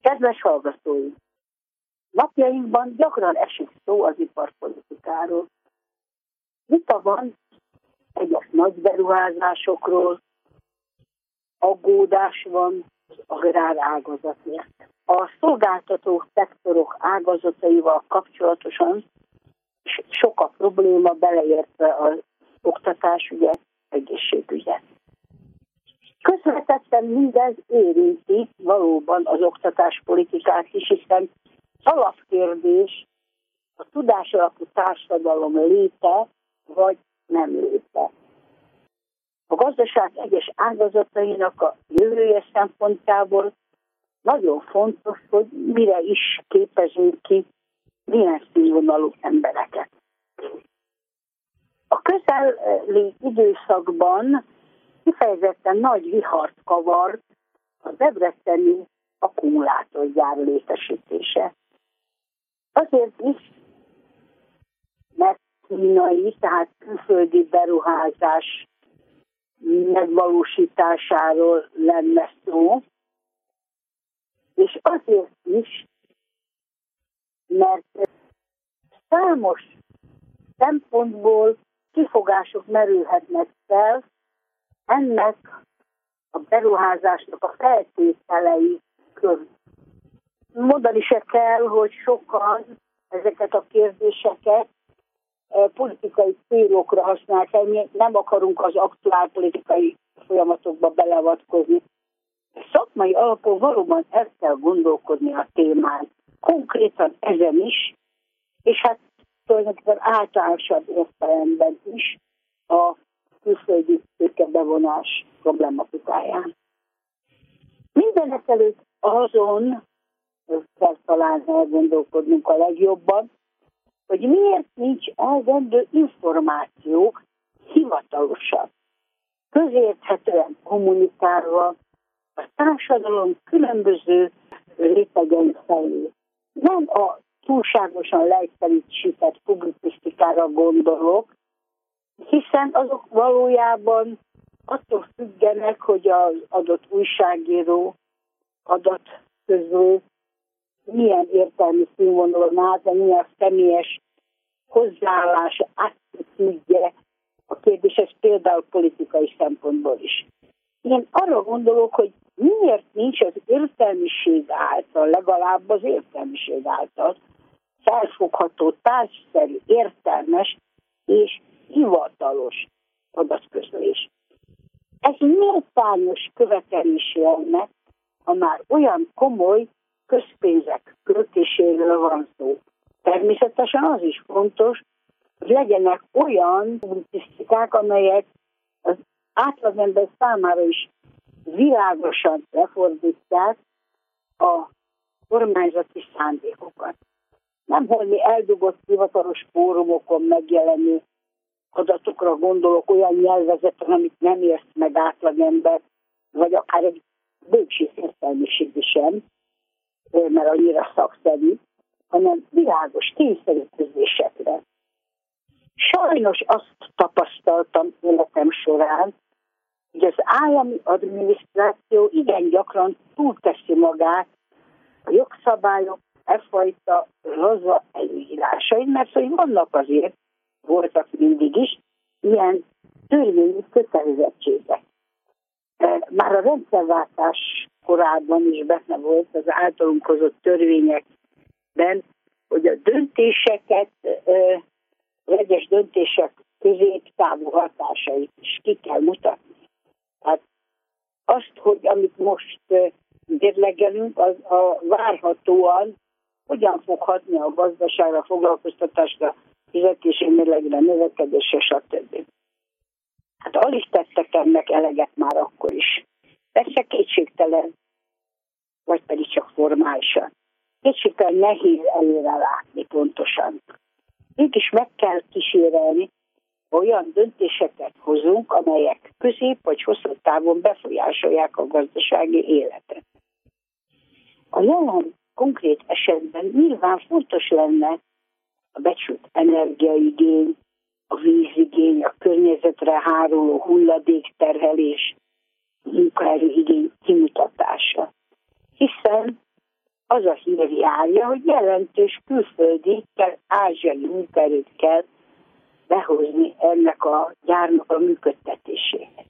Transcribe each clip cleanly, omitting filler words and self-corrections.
Kedves hallgatóim! Napjainkban gyakran esik szó az iparpolitikáról. Vita van egyes nagy beruházásokról, aggódás van az agrárágazatért. A szolgáltató szektorok ágazataival kapcsolatosan sok a probléma, beleértve az oktatásügyet, egészségügyet. Közvetetten mindez érinti valóban az oktatáspolitikát is, hiszen alapkérdés a tudásalapú társadalom léte vagy nem léte. A gazdaság egyes ágazatainak a jövője szempontjából nagyon fontos, hogy mire is képezünk ki milyen színvonalú embereket. A közeli időszakban kifejezetten nagy vihart kavart a debreceni akkumulátorgyár létesítése. Azért is, mert kínai, tehát külföldi beruházás megvalósításáról lenne szó, és azért is, mert számos szempontból kifogások merülhetnek fel ennek a beruházásnak a feltételei körül. Mondani se kell, hogy sokan ezeket a kérdéseket politikai célokra használják el. Mi nem akarunk az aktuál politikai folyamatokba beleavatkozni. Szakmai alapon valóban el kell gondolkodni a témán. Konkrétan ezen is, és hát tulajdonképpen általánosabb értelemben is a külföldi tőkebevonás problematikáján. Mindenek előtt azon kell talán elgondolkodnunk a legjobban, hogy miért nincs elegendő információ hivatalosan, közérthetően kommunikálva a társadalom különböző rétegei felé. Nem a túlságosan leegyszerűsített publicisztikára gondolok, hiszen azok valójában attól függenek, hogy az adott újságíró adatközlő milyen értelmi színvonalon áll, de milyen személyes hozzáállása, attitűdje a kérdéshez például politikai szempontból is. Én arra gondolok, hogy miért nincs az értelmiség által, legalább az értelmiség által felfogható, társszerű, értelmes és hivatalos adatközlés. Ez méltányos követelés lenne, ha már olyan komoly közpénzek költéséről van szó. Természetesen az is fontos, hogy legyenek olyan publicisztikák, amelyek az átlagember számára is világosan lefordítják a kormányzati szándékokat. Nem holmi eldugott hivatalos fórumokon megjelenő adatokra gondolok, olyan nyelvezetre, amit nem ért meg átlagember, vagy akár egy bölcsész értelmiségű sem, mert annyira szakszerű, hanem világos, tényszerű közlésekre. Sajnos azt tapasztaltam életem során, hogy az állami adminisztráció igen gyakran túlteszi magát a jogszabályok effajta laza előírásai, mert hogy vannak azért, voltak mindig is, ilyen törvényi kötelezettségek. Már a rendszerváltás korában is benne volt az általunk hozott törvényekben, hogy a döntéseket, egyes döntések középtávú hatásait is ki kell mutatni. Hát azt, hogy amit most mérlegelünk, az a várhatóan hogyan fog hatni a gazdaságra, foglalkoztatásra, fizetési mérlegre, növekedésre, stb. Hát alig tettek ennek eleget már akkor is. Persze kétségtelen, vagy pedig csak formálisan. Kétségtelen nehéz előre látni pontosan. Mégis meg kell kísérelni, olyan döntéseket hozunk, amelyek közép vagy hosszú távon befolyásolják a gazdasági életet. A jelen konkrét esetben nyilván fontos lenne a becsült energiaigény, a vízigény, a környezetre háruló hulladékterhelés, munkaerőigény kimutatása. Hiszen az a hír járja, hogy jelentős külföldi, ázsiai munkaerőt kell behozni ennek a gyárnak a működtetéséhez.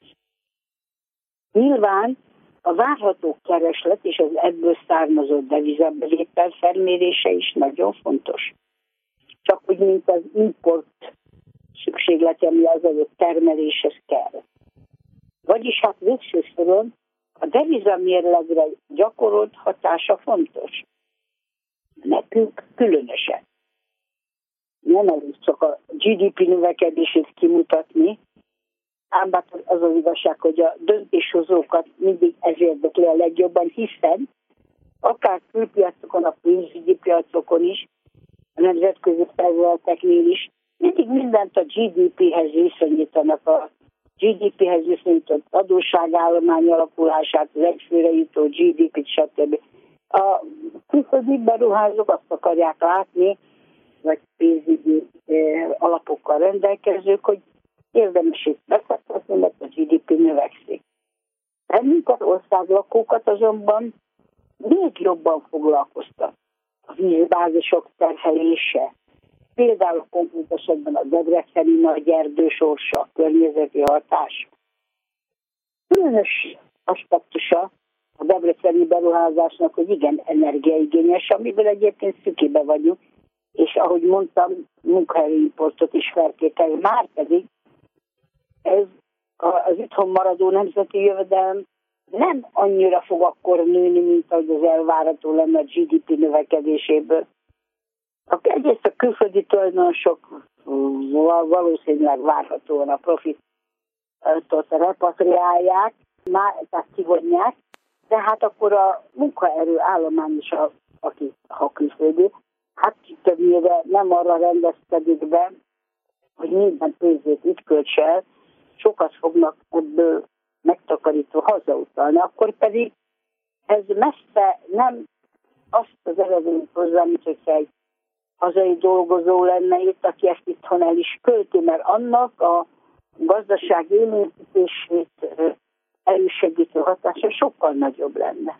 Nyilván a várható kereslet és az ebből származó devizabevétel felmérése is nagyon fontos. Csak úgy, mint az import szükséglete, ami az adott termeléshez kell. Vagyis hát végső soron a devizamérlegre gyakorolt hatása fontos. Nekünk különösen. Nem elég csak a GDP növekedését kimutatni, ám az az igazság, hogy a döntéshozókat mindig ez érdekli a legjobban, hiszen akár külpiacokon, a pénzügyi piacokon is, a nemzetközi szervezeteknél is, mindig mindent a GDP-hez viszonyítanak, a GDP-hez viszonyított adósságállomány alakulását, az egyfőre jutó GDP-t, stb. A külföldi beruházók azt akarják látni, vagy pénzügyi alapokkal rendelkezők, hogy érdemes itt befektetni, mert a GDP növekszik. Bennünket országlakókat azonban még jobban foglalkoztat a vízbázisok terhelése. Például konkrét esetben a debreceni nagy erdő sorsa, a környezeti hatás. Különös aspektusa a debreceni beruházásnak, hogy igen energiaigényes, amiből egyébként szükébe vagyunk, és ahogy mondtam, munkaerőimportot is feltétel. Márpedig ez az itthon maradó nemzeti jövedelem nem annyira fog akkor nőni, mint ahogy az elvárható lenne a GDP növekedéséből. Egyrészt a külföldi tulajdonosok valószínűleg várhatóan a profitot repatriálják, tehát kivonják, de hát akkor a munkaerő állomány is, aki ha külföldi, hát többnyire nem arra rendezkedik be, hogy minden pénzét itt költse el, sokat fognak ebből megtakarítva hazautalni, akkor pedig ez messze nem azt az eredményt hozzá, mint hogyha egy hazai dolgozó lenne itt, aki ezt itthon el is költi, mert annak a gazdaság élénkítését elősegítő hatása sokkal nagyobb lenne.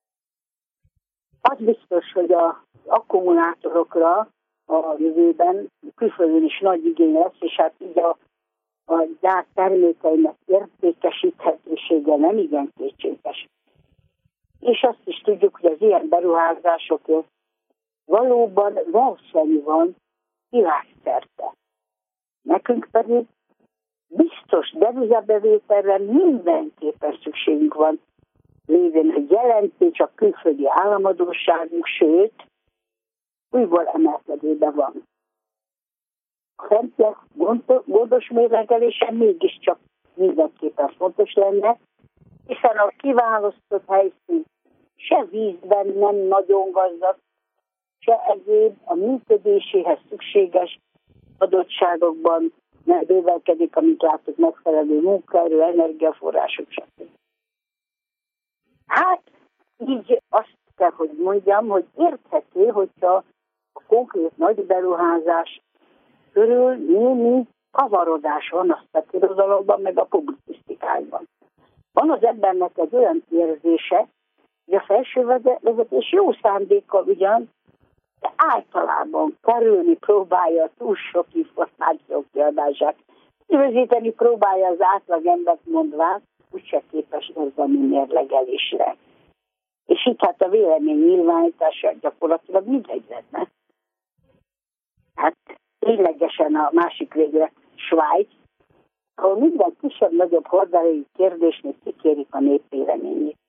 Az biztos, hogy az akkumulátorokra a jövőben külföldön is nagy igény lesz, és hát így a gyár termékeinek értékesíthetősége nem igen kétséges. És azt is tudjuk, hogy az ilyen beruházásokért valóban verseny van világszerte. Nekünk pedig biztos devizabevételre mindenképpen szükségünk van, lévén, hogy jelentős a külföldi államadósságunk, sőt, újból emelkedőben van. A fentiek gondos mérlegelése mégiscsak mindenképpen fontos lenne, hiszen a kiválasztott helyszín se vízben nem nagyon gazdag, se egyéb a működéséhez szükséges adottságokban nem bővelkedik, amit látok, megfelelő munkaerő, energiaforrások, stb. Hát így azt kell, hogy mondjam, hogy érthető, hogyha a konkrét nagy beruházás körül némi kavarodás van a szakirodalomban, meg a publicisztikában. Van az embernek egy olyan érzése, hogy a felső vezetés jó szándékkal ugyan, de általában kerülni próbálja a túl sok információ kiadását. Üdvözíteni próbálja az átlagembert, mondván, úgyse képes érzelmi mérlegelésre. És itt hát a vélemény nyilvánítása gyakorlatilag mindegy lenne. Hát ténylegesen a másik végre Svájc, ahol minden kisebb-nagyobb horderejű kérdésnél kikérik a nép véleményét.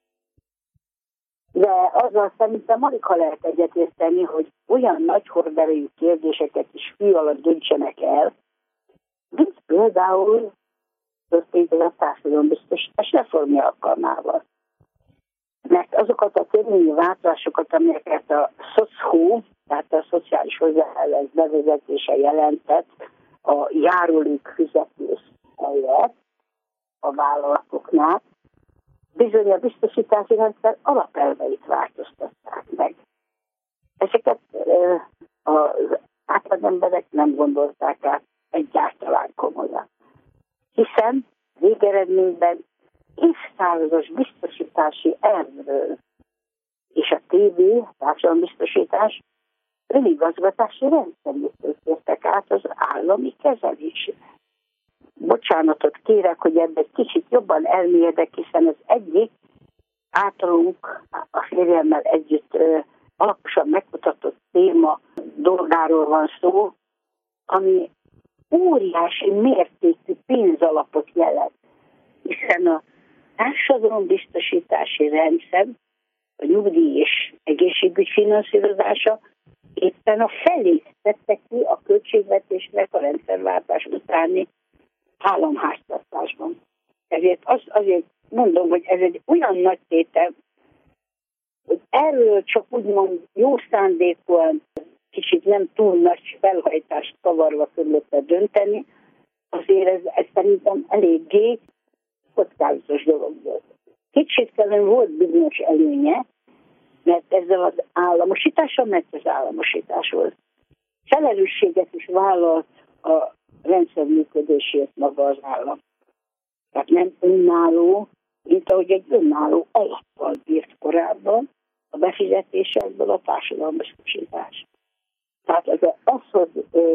De azzal szerintem alig ha lehet egyetérteni, hogy olyan nagy horderejű kérdéseket is fű alatt döntsenek el, mint például történt a társadalombiztosítás reformja alkalmával. Mert azokat a törvényi változásokat, amelyeket a SZOCHU, tehát a szociális hozzáállás bevezetése jelentett a járulék fizetés helyett a vállalatoknál, bizony a biztosítási rendszer alapelveit változtatták meg. Ezeket az átlagemberek nem gondolták át egyáltalán komolyan. Hiszen végeredményben évszázados biztosítási elvről és a TB, társadalombiztosítás önigazgatási rendszerét tértek át az állami kezelésre. Bocsánatot kérek, hogy ebben egy kicsit jobban elmélyedek, hiszen az egyik általunk a férjemmel együtt alaposan megmutatott téma dolgáról van szó, ami óriási mértékű pénzalapot jelent, hiszen a társadalombiztosítási rendszer, a nyugdíj és egészségügy finanszírozása éppen a felét tette ki a költségvetésnek a rendszerváltás utáni államháztartásban. Ezért azért mondom, hogy ez egy olyan nagy tétel, hogy erről csak úgymond jó szándékúan, kicsit nem túl nagy felhajtást kavarva körülötte dönteni, azért ez szerintem eléggé kockázatos dolog volt. Kétségtelen volt bizonyos előnye, mert ezzel az államosítással, mert ez államosítás volt. Felelősséget is vállalt a rendszer működésért maga az állam. Tehát nem önálló, mint ahogy egy önálló alappal bírt korábban a befizetésekből a társadalombiztosítás. Tehát az, hogy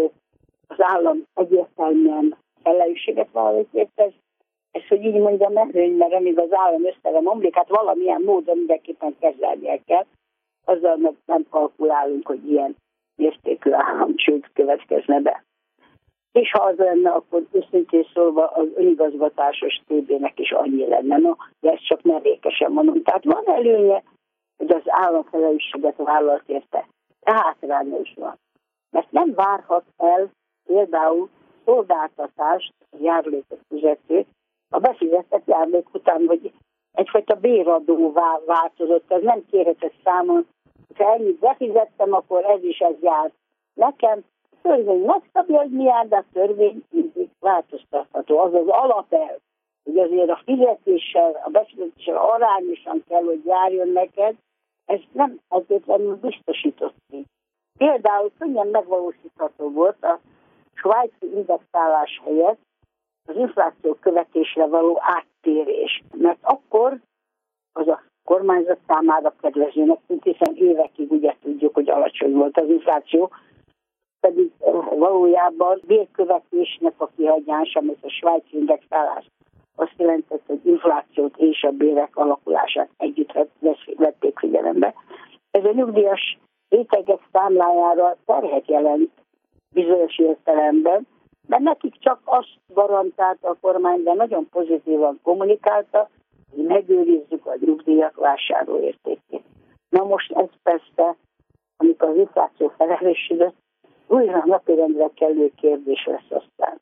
az állam egyértelműen felelősséget vállalt, ez, hogy így mondjam, előny, mert amíg az állam össze omlik, hát valamilyen módon mindenképpen kezelnie kell, azzal nem kalkulálunk, hogy ilyen mértékű államcsőd következne be. És ha az lenne, akkor őszintén szólva az önigazgatásos TB-nek is annyi lenne. No, de ezt csak mellékesen mondom. Tehát van előnye, hogy az állam felelősséget vállalt érte. De hátránya is van. Mert nem várhat el például szolgáltatást, járulékot fizetőt, a befizetett járulék után, hogy egyfajta béradóvá változott, ez nem kérhetett számon. Ha ennyit befizettem, akkor ez is ez jár. Nekem a törvény megszabja, hogy mi jár, de a törvény mindig változtatható. Az az alapelv, hogy azért a fizetéssel, a befizetéssel arányosan kell, hogy járjon neked, ez nem azért biztosított ki. Például könnyen megvalósítható volt a svájci indexálás helyett az infláció követésre való áttérés. Mert akkor az a kormányzat számára kedvezőnek tűnt, hiszen évekig ugye tudjuk, hogy alacsony volt az infláció, pedig valójában bérkövetésnek a kihagyása, amit a svájci indexálás azt jelentett, hogy inflációt és a bérek alakulását együtt vették figyelembe. Ez a nyugdíjas rétegek számlájára terhet jelent bizonyos értelemben, de nekik csak azt garantálta a kormány, de nagyon pozitívan kommunikálta, hogy megőrizzük a nyugdíjak vásárlóértékét. Na most ez persze, amikor az infláció felerősödött, újra napirendre kellő kérdés lesz aztán.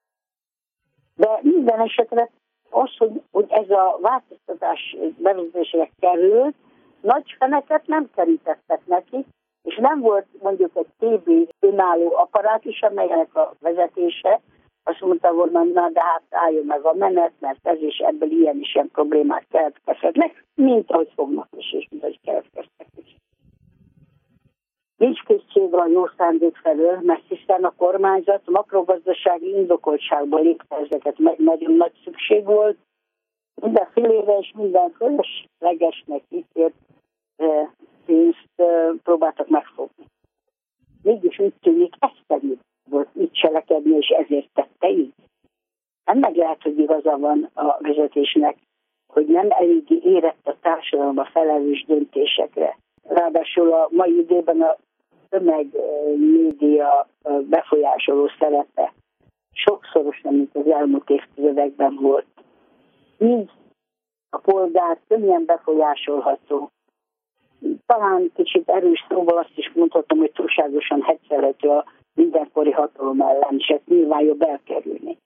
De minden esetre az, hogy ez a változtatás bevezetésre került, nagy feneket nem kerítettek neki, és nem volt mondjuk egy TB önálló apparátus, amelynek a vezetése azt mondta volna, na de hát álljon meg a menet, mert ez is ebből ilyen problémák keletkezhetnek, mint ahogy fognak is, és mint ahogy keletkeztek is. Nincs kétségre a jó szándék felől, mert hiszen a kormányzat makrogazdasági indokoltságból lépte ezeket, meg nagyon nagy szükség volt. Minden félére és minden fölöslegesnek ítélt pénzt próbáltak megfogni. Mégis úgy tűnik, ez pedig volt így cselekedni, és ezért tette így. Ennek lehet, hogy igaza van a vezetésnek, hogy nem eléggé érett a társadalom a felelős döntésekre. Ráadásul a mai időben a tömegmédia befolyásoló szerepe sokszorosan, mint az elmúlt évtizedekben volt. Így a polgár könnyen befolyásolható. Talán kicsit erős szóval azt is mondhatom, hogy túlságosan hetszelhető a mindenkori hatalom ellen, és ezt nyilván jobb elkerülni.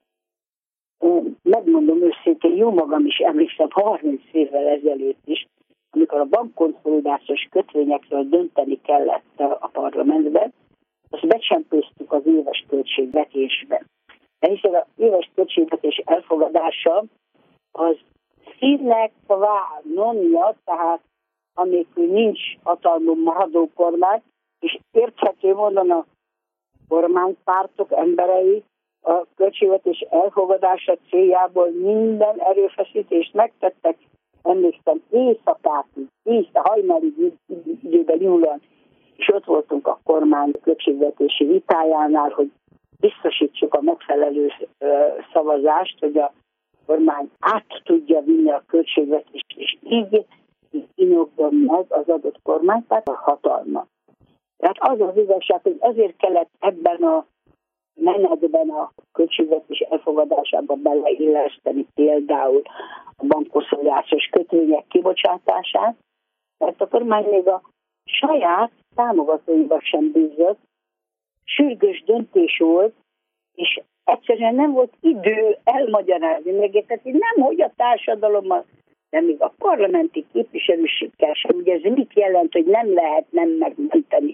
Megmondom őszintén, jó magam is emlékszem 30 évvel ezelőtt is, amikor a bankkonszolidációs kötvényekről dönteni kellett a parlamentben, azt becsempésztük az éves költségvetésbe. De hiszen az éves költségvetés elfogadása az színnek qua non, tehát amikor nincs hatalmon maradó kormány, és érthető módon a kormánypártok emberei a költségvetés elfogadása céljából minden erőfeszítést megtettek, emlékszem, éjszakátig, hajnalig időben nyúlóan, és ott voltunk a kormány költségvetési vitájánál, hogy biztosítsuk a megfelelő szavazást, hogy a kormány át tudja vinni a költségvetést, és így inokban meg az adott kormánypárt a hatalma. Tehát az az igazság, hogy azért kellett ebben a menetben a költségvetés elfogadásában beleilleszteni például a bankkonszolidációs kötvények kibocsátását, mert a kormány még a saját támogatóiba sem bízott, sürgős döntés volt, és egyszerűen nem volt idő elmagyarázni, megértetni, nem hogy a társadalommal, de még a parlamenti képviselőségkel sem. Ugye ez mit jelent, hogy nem lehet nem megmenteni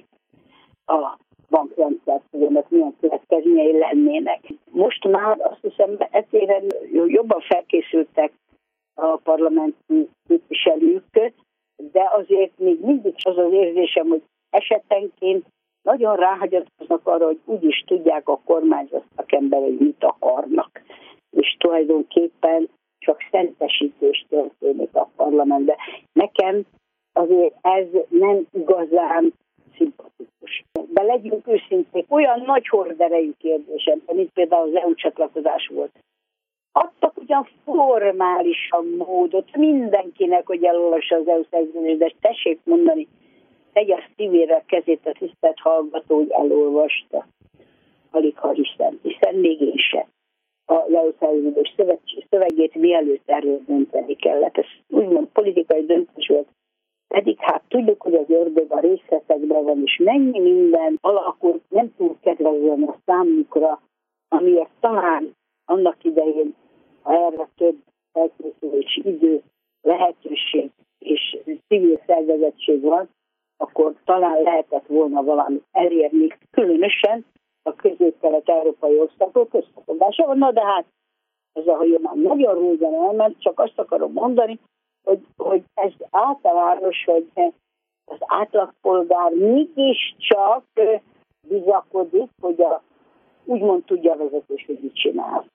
a bankrendszert, hogy ennek milyen következményei lennének. Most már azt hiszem, egyszerűen jobban felkészültek a parlamenti képviselők, de azért még mindig az az érzésem, hogy esetenként nagyon ráhagyatkoznak arra, hogy úgyis tudják a kormányzat szakemberek, hogy mit akarnak. És tulajdonképpen csak szentesítés történik a parlamentben. Nekem azért ez nem igazán szimpatikus. De legyünk őszinték, olyan nagy horderejű kérdésem, mint például az EU csatlakozás volt. Adtak ugyan formálisan módot mindenkinek, hogy elolvassa az EU szerződést, de tessék mondani, tegye a szívére a kezét a tisztelt hallgató, hogy elolvasta. Alig ha hiszen még én sem. A EU szerződés szövegét mielőtt erről dönteni kellett. Ez úgymond politikai döntés volt. Pedig hát tudjuk, hogy az ördög a részletekben van, és mennyi minden alakult nem túl kedvezően a számunkra, amiért talán annak idején, ha erre több felkészülési idő, lehetőség és civil szervezettség van, akkor talán lehetett volna valamit elérni, különösen a közép-kelet-európai országok összefogásával. Na de hát ez a hajó már nagyon rúgan elment, csak azt akarom mondani, hogy ez általános, hogy az átlagpolgár mégiscsak bizakodik, hogy úgymond tudja a vezetés, hogy mit csinál.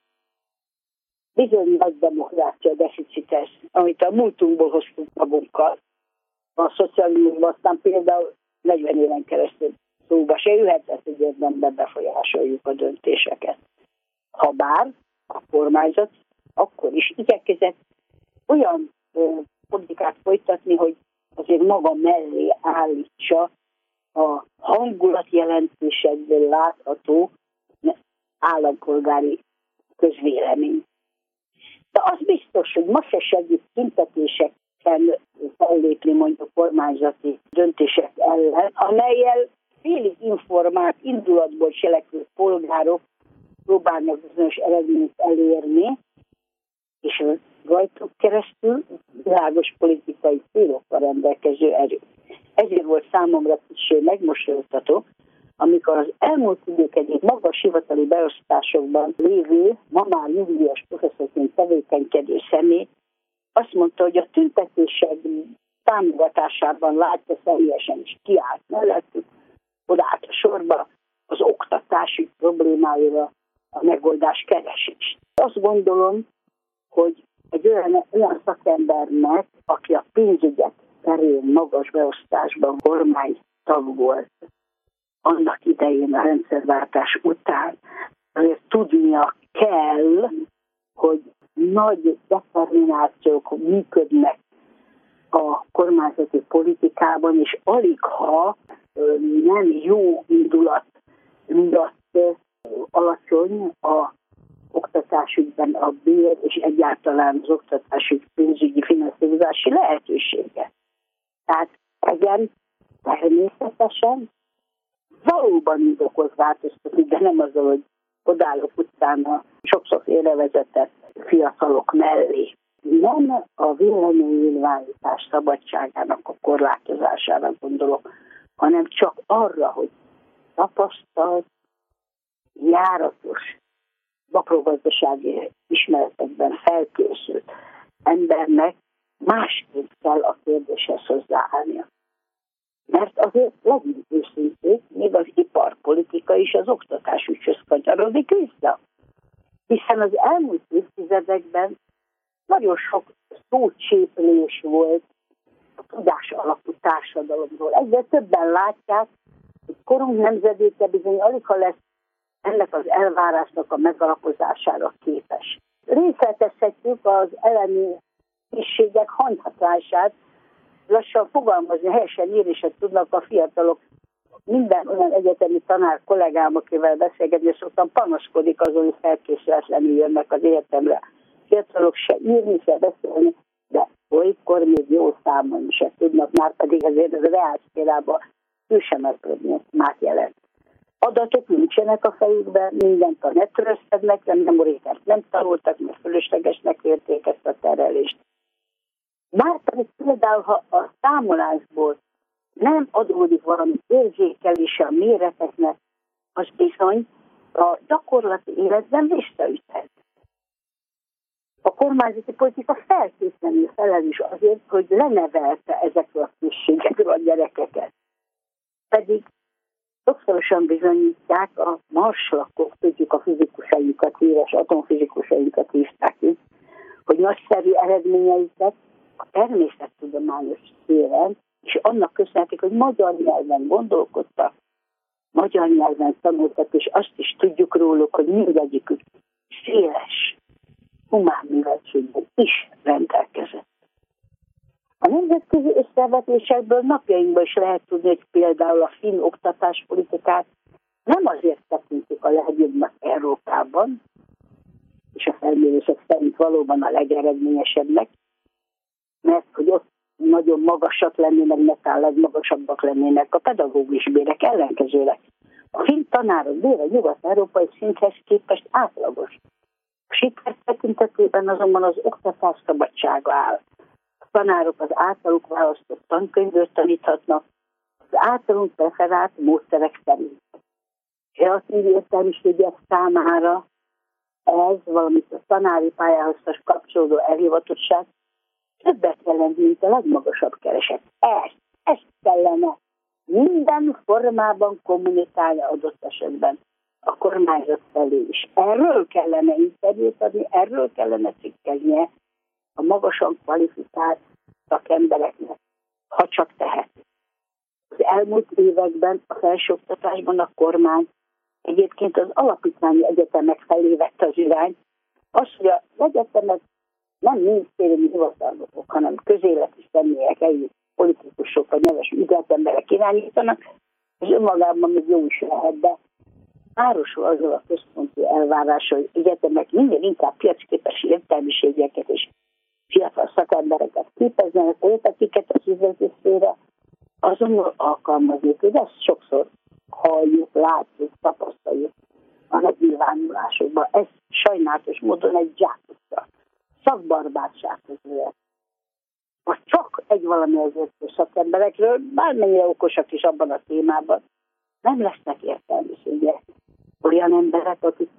Bizony nagy demokrácia deficites, amit a múltunkból hoztunk magunkkal. A szocializmusban aztán például 40 éven keresztül szóba se jöhetett, hogy érdemben befolyásoljuk a döntéseket. Habár a kormányzat akkor is igyekezett olyan politikát folytatni, hogy azért maga mellé állítsa a hangulatjelentésekből látható állampolgári közvélemény. De az biztos, hogy ma se segít tüntetéseken fellépni mondjuk kormányzati döntések ellen, amelyel félig informált, indulatból cselekvő polgárok próbálnak bizonyos eredményt elérni, és rajtuk keresztül világos politikai célokkal rendelkező erő. Ezért volt számomra kicsit megmosolyogtató, amikor az elmúlt idők egyik magas hivatali beosztásokban lévő, ma már nyugdíjas professzorként tevékenykedő személy azt mondta, hogy a tüntetések támogatásában látja személyesen is kiállt mellettük, odaállt a sorba az oktatási problémáira a megoldás keresést. Azt gondolom, hogy egy olyan szakembernek, aki a pénzügyek terén magas beosztásban kormánytag volt, annak idején a rendszerváltás után azért tudnia kell, hogy nagy determinációk működnek a kormányzati politikában, és alig ha nem jó indulat miatt alacsony a oktatásügyben a bér és egyáltalán az oktatásügy pénzügyi finanszírozási lehetősége. Tehát igen, természetesen valóban indokolt változtatni, de nem azzal, hogy odállok utána sokszor félrevezetett fiatalok mellé. Nem a véleménynyilvánítás szabadságának a korlátozására gondolok, hanem csak arra, hogy tapasztalt, járatos, makrogazdasági ismeretekben felkészült embernek másképp kell a kérdéshez hozzáállnia. Mert azért legyünk őszinték, még az iparpolitika is az oktatásügyhöz kanyarodik vissza. Hiszen az elmúlt évtizedekben nagyon sok szócséplés volt a tudás alapú társadalomról. Egyre többen látják, hogy korunk nemzedéke bizony aligha lesz ennek az elvárásnak a megalapozására képes. Részletezhetjük az elemi készségek hanyhatását, lassan fogalmazni, helyesen írni se tudnak a fiatalok. Minden olyan egyetemi tanár kollégám, akivel beszélgetni szoktam, panaszkodik azon, hogy felkészületlenül jönnek az egyetemre. Fiatalok se írni, se beszélni, de olykor még jó számolni se tudnak, már pedig azért ez a reálszférában ő sem már jelent. Adatok nincsenek a fejükben, mindent a netről szednek, memóriát nem tanultak, mert fölöslegesnek érték ezt a terelést. Márpedig például, ha a számolásból nem adódik valami érzékelése a méreteknek, az bizony a gyakorlati életben visszaüthet. A kormányzati politika feltétlenül felelős azért, hogy lenevelte ezekről a készségekről a gyerekeket. Pedig sokszorosan bizonyítják a marslakok, tudjuk a fizikusainkat, híres atomfizikusainkat hívták így, hogy nagyszerű eredményeiket a természettudományos szféren, és annak köszönhetik, hogy magyar nyelven gondolkodtak, magyar nyelven tanultak, és azt is tudjuk róluk, hogy mindegyikük széles, humán műveltséggel is rendelkezett. A nemzetközi összevetésekből napjainkban is lehet tudni, hogy például a finn oktatáspolitikát nem azért tekintik a legjobbnak Európában, és a felmérések szerint valóban a legeredményesebbnek, mert hogy ott nagyon magasak lennének, netán legmagasabbak lennének a pedagógus bérek, ellenkezőleg. A finn tanárok bére nyugat-európai szinthez képest átlagos. A siker tekintetében azonban az oktatás szabadsága áll. A tanárok az általuk választott tankönyvből taníthatnak, az általunk preferált módszerek szerint. Kreatív értelmiségiek számára ez, valamint a tanári pályához kapcsolódó elhivatottság többet jelent, mint a legmagasabb kereset. Ezt kellene minden formában kommunikálni adott esetben a kormányzat felé is. Erről kellene interjút adni, erről kellene cikkeznie a magasan kvalifikált szakembereknek, ha csak tehet. Az elmúlt években a felsőoktatásban a kormány egyébként az alapítványi egyetemek felé vette az irányt. Az, hogy az egyetemek nem minisztériumi hivatalnokok, hanem közéleti személyek, politikusok vagy neves üzletemberek irányítanak, és önmagában még jó is lehet, de párosul azzal a központi elvárása, hogy egyetemek minél inkább piacképes értelmiségeket és fiatal szakembereket képeznek, akiket az üzleti szféra azonnal alkalmazni. Ezt sokszor halljuk, látjuk, tapasztaljuk a megnyilvánulásokban. Ez sajnálatos módon egy zsákutca. Szakbarbársághoz vezet. Most csak egy valami azért szakemberekről, bármennyire okosak is abban a témában, nem lesznek értelmiségek. Olyan emberek, akik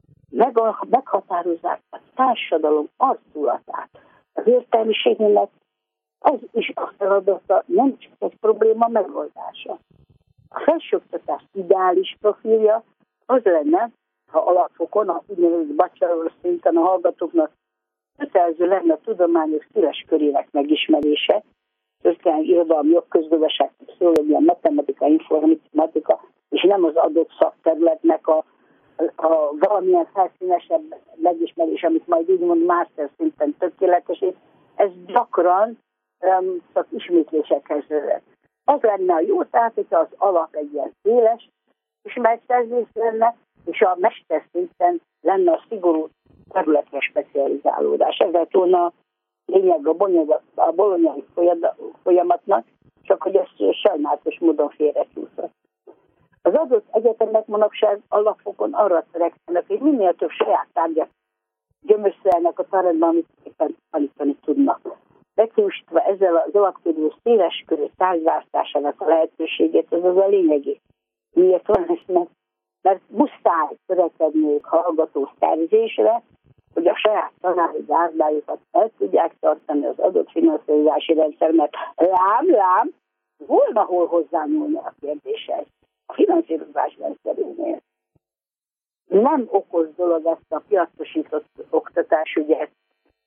meghatározzák a társadalom arculatát. Az értelmiségnek az is a feladata, nem csak egy probléma megoldása. A felsőoktatás ideális profilja az lenne, ha alapfokon, a úgynevezett bachelor szinten a hallgatóknak kötelező lenne a tudományok széles körének megismerése, történelmi irodalmi, jogközgazdaság, pszichológia, matematika, informatika, és nem az adott szakterületnek a valamilyen felszínesebb megismerés, amit majd úgymond master szinten tökéletesít, ez gyakran csak ismétlésekhez vezet. Az lenne a jó, tehát, hogyha az alap egy ilyen széles ismeretszerzés lenne, és a mesterszinten lenne a szigorú területre specializálódás. Ez volna a lényeg a bolonyai folyamatnak, csak hogy ezt sajnálatos módon félrecsúszott. Az adott egyetemek manapság alapfokon arra törekszenek, hogy minél több saját tárgyat gyömöszrelnek a tananyagban, amit éppen tanítani tudnak. Meghiúsítva ezzel az alapkörű széles körű tárgyváltásának a lehetőségét, ez az a lényegi. Miért van ez? Mert muszáj törekedniük hallgató szerzésre, hogy a saját tanári gárdájukat el tudják tartani az adott finanszírozási rendszer, mert lám, volna hol hozzányúlni a kérdéshez a finanszírozás rendszerénél. Nem okoz dolog ezt a piacosított oktatásügyet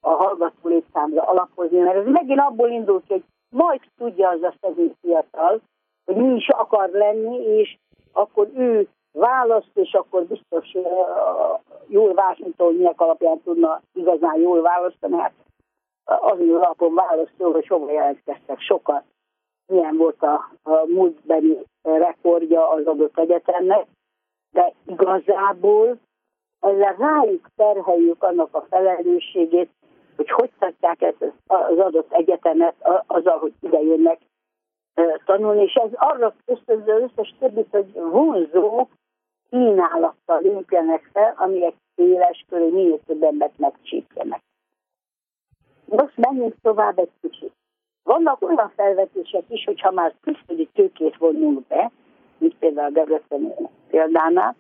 a hallgató létszámra alapozni, mert ez megint abból indul ki, hogy majd tudja az a szegény fiatal, hogy mi is akar lenni, és akkor ő választ, és akkor biztos jól választó, hogy minek alapján tudna igazán jól választani. Hát azon alapon választó, hogy hova jelentkeztek sokat. Milyen volt a múltbeli rekordja az adott egyetemnek, de igazából ezzel rájuk terheljük annak a felelősségét, hogy tartják ezt az adott egyetemet azzal, hogy ide jönnek tanulni, és ez arra ösztönző az összes többit, hogy vonzó kínálattal lépjenek fel, amelyek széles körül minél több embert megcsípjenek. Most menjünk tovább egy kicsit. Vannak olyan felvetések is, hogyha már külföldi tőkét vonunk be, mint például a Debreceni példánál,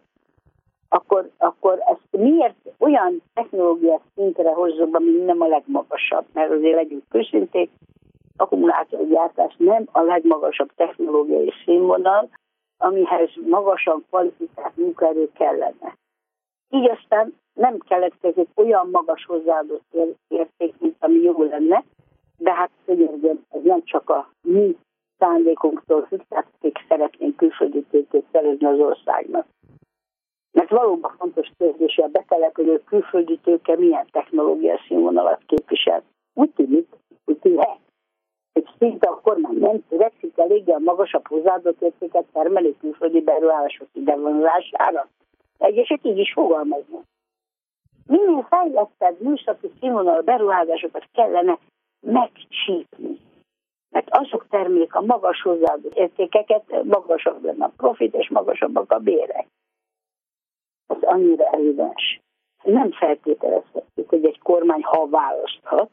akkor ezt miért olyan technológiás szintre hozzuk, ami nem a legmagasabb, mert azért legyünk őszinték, akkumulátorgyártás nem a legmagasabb technológiai színvonal, amihez magasan kvalifikált munkaerő kellene. Így aztán nem keletkezik olyan magas hozzáadott érték, mint ami jó lenne, de hát könyörgöm, ez nem csak a mi szándékunktól függ, tehát szeretnénk külföldi tőkét szerezni az országnak. Mert valóban fontos kérdés, hogy a betelepülő külföldi tőke milyen technológiai színvonalat képvisel. Úgy tűnik, hogy szinte a kormány nem törekszik eléggé a magasabb hozzáadott értéket termelő külföldi beruházások idevonulására. Egyesek így is fogalmaznak. Minél fejlettebb műszaki színvonalú beruházásokat kellene megcsípni. Mert azok termelik a magas hozzáadott értékeket, magasabb lenne a profit és magasabbak a bérek. Ez annyira evidens. Nem feltételezhetjük, hogy egy kormány, ha választhat,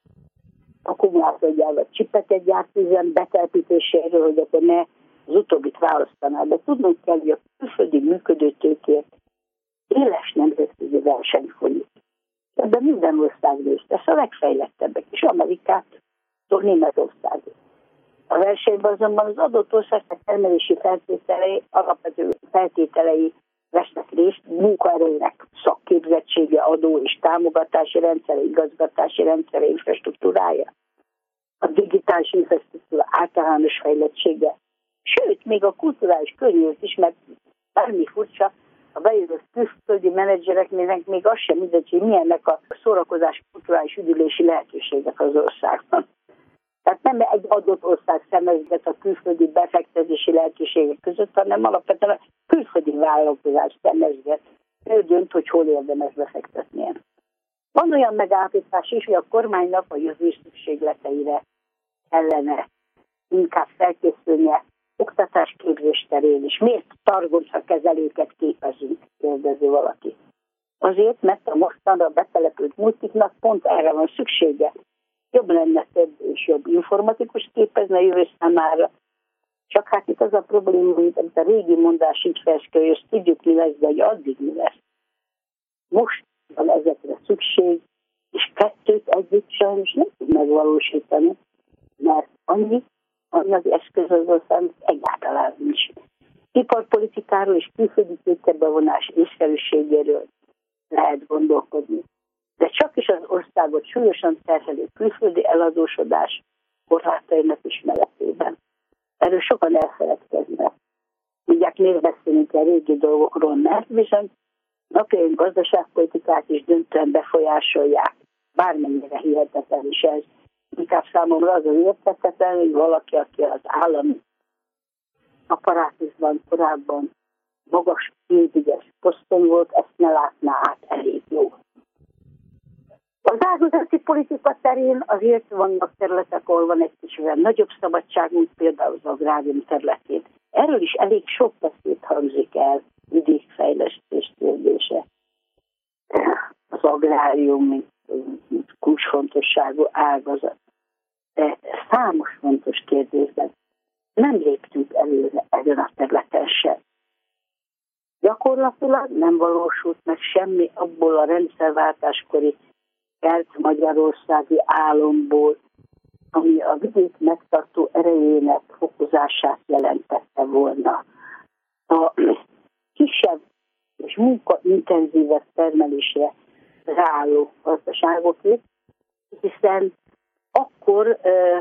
akkumulátorgyárat, csipeket gyárt üzem betelepítéséről, hogy akkor ne az utóbbit választaná. De tudnunk kell, hogy a külföldi működő tőkért éles nemzetközi verseny folyik. Ebben minden ország részt vesz, a legfejlettebbek is, Amerikától Németországig. A versenyben azonban az adott ország termelési feltételei, alapvető feltételei vesznek részt, munkaerőnek szakképzettsége, adó és támogatási rendszere, igazgatási rendszere, infrastruktúrája, a digitális infrastruktúra általános fejlettsége, sőt, még a kulturális környezet is, mert bármi furcsa, a bejövő külföldi menedzsereknek még az sem mindegy, hogy milyennek a szórakozás kulturális üdülési lehetőségek az országban. Tehát nem egy adott ország szemezget a külföldi befektetési lehetőségek között, hanem alapvetően a külföldi vállalkozás szemezget. Ő dönt, hogy hol érdemes befektetnie. Van olyan megállapítás is, hogy a kormánynak a jövő szükségleteire kellene inkább felkészülnie oktatásképzés terén is. Miért targonca kezelőket képezünk, kérdezi valaki. Azért, mert a mostanra betelepült multiknak pont erre van szüksége. Jobb lenne több és jobb informatikus képezni a jövő számára. Csak hát itt az a probléma, mint a régi mondás így felső, hogy ezt tudjuk mi lesz, de hogy addig mi lesz. Most van ezekre szükség, és kettőt együtt sajnos nem tud megvalósítani, mert annyi eszköz az ország egyáltalán nincs. Iparpolitikáról és külföldi tőkebevonás észszerűségéről lehet gondolkodni. De csak is az országot súlyosan terhelő külföldi eladósodás korlátainak ismeretében. Erről sokan elfeledkeznek. Mindjárt miért beszélünk a régi dolgokról, mert bizony napjaink gazdaságpolitikát is döntően befolyásolják. Bármennyire hihetetlen is ez. Inkább számomra az érthetetlen, hogy valaki, aki az állami apparátusban korábban magas pénzügyes poszton volt, ezt ne látná át elég jó. Az ágazati politika terén azért vannak területek, ahol van egy kicsivel nagyobb szabadság, mint például az agrárium területén. Erről is elég sok beszéd hangzik el, vidékfejlesztés kérdése. Az agrárium, mint kulcsfontosságú ágazat. De számos fontos kérdésben nem léptünk előre ezen a területen sem. Gyakorlatilag nem valósult meg semmi abból a rendszerváltáskori kelet-magyarországi álomból, ami a vidék megtartó erejének fokozását jelentette volna. A kisebb és munkaintenzívebb termelésre ráálló gazdaságokért, hiszen akkor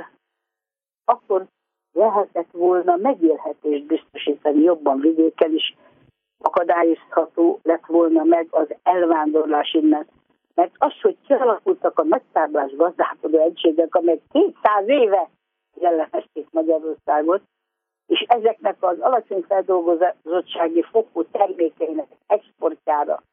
lehetett volna megélhetést biztosítani jobban vidéken is, akadályozható lett volna meg az elvándorlás innen. Mert az, hogy kialakultak a nagytáblás gazdálkodó egységek, amelyek 200 éve jellemezték Magyarországot, és ezeknek az alacsony feldolgozottsági fokú termékeinek exportjára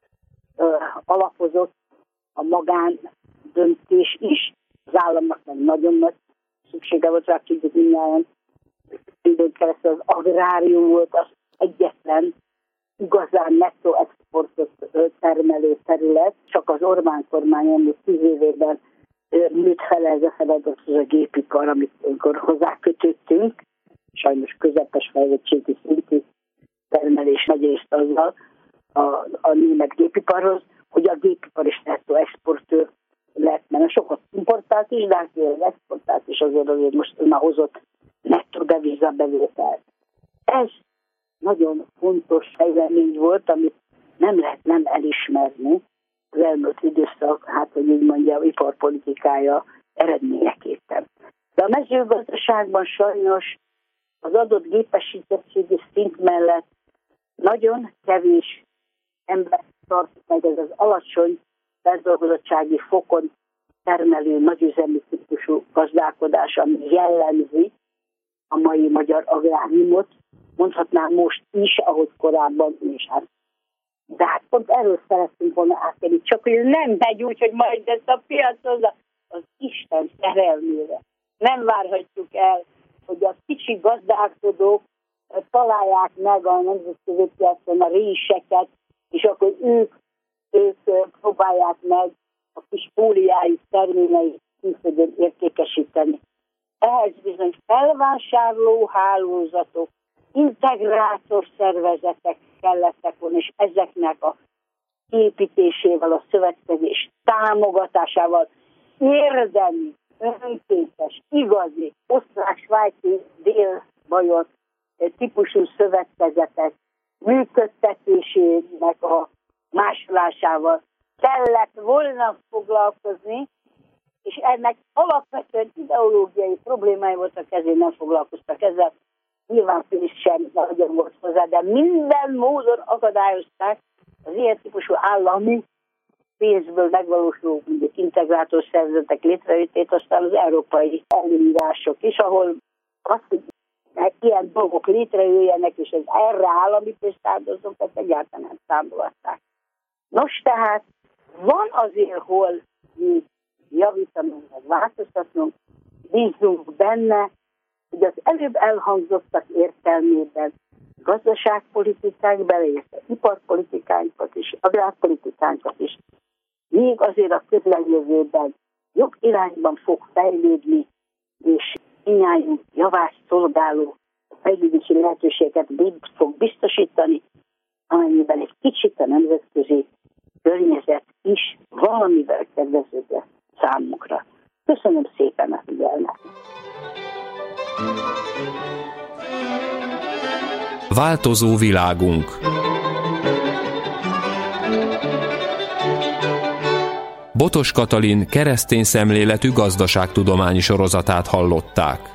alapozott a magán döntés is. Az államnak meg nagyon nagy szüksége volt rá, tudjuk mindjárt, időn keresztül az agrárium volt az egyetlen igazán nettó exportot termelő terület, csak az Orbán kormány elmúlt 10 évében nőtt fel ez a feladat, az a gépipar, amikor hozzákötöttünk, sajnos közepes fejlettségi szintű termelés megy részt azzal a német gépiparhoz, hogy a gépipar is nettó exportőr lett, mert sokat importált is, de az exportált is azért most hozott nettó devizabevételt. Ez nagyon fontos fejlemény volt, amit nem lehet nem elismerni az elmúlt időszak, hogy így mondjam, iparpolitikája eredményeképpen. De a mezőgazdaságban sajnos az adott gépesítettségi szint mellett nagyon kevés ember tart meg ez az alacsony feldolgozottsági fokon termelő nagyüzemi típusú gazdálkodás, ami jellemzi a mai magyar agráriumot, mondhatnám most is, ahogy korábban is. De pont erről szerettünk volna átkerülni, csak hogy nem megy úgy, hogy majd ezt a piachoz az Isten szerelmére. Nem várhatjuk el, hogy a kicsi gazdálkodók találják meg a nemzetközi piacon a réseket, és akkor ők próbálják meg a kis fóliájuk terményeit külföldön értékesíteni. Ehhez bizony felvásárló hálózatok, integrátor szervezetek kellettek volna, és ezeknek a építésével, a szövetkezés támogatásával érdemi, önkéntes, igazi, osztrák-svájci dél-bajor típusú szövetkezetek működtetésének a másolásával kellett volna foglalkozni, és ennek alapvetően ideológiai problémái voltak, ezért nem foglalkoztak ezzel. Nyilván pénz sem nagyon volt hozzá, de minden módon akadályozták az ilyen típusú állami pénzből megvalósuló mondjuk integrátor szervezetek létrejöttét, aztán az európai előírások is, ahol azt, hogy ilyen dolgok létrejöjjenek, és ez erre állami pénzt áldozokat egyáltalán nem támogatták. Nos, tehát van azért, hol mi javítanunk, meg változtatnunk, bízunk benne, hogy az előbb elhangzottak értelmében gazdaságpolitikánk, beleértve iparpolitikánkat is, agrárpolitikánkat is, még azért a közeljövőben jobb irányban fog fejlődni, és mindnyájunk javát szolgáló fejlődési lehetőséget fog biztosítani, amennyiben egy kicsit a nemzetközi környezet is valamivel kedvezőbb lesz számunkra. Köszönöm szépen a figyelmet! Változó világunk. Botos Katalin keresztény szemléletű gazdaságtudományi sorozatát hallották.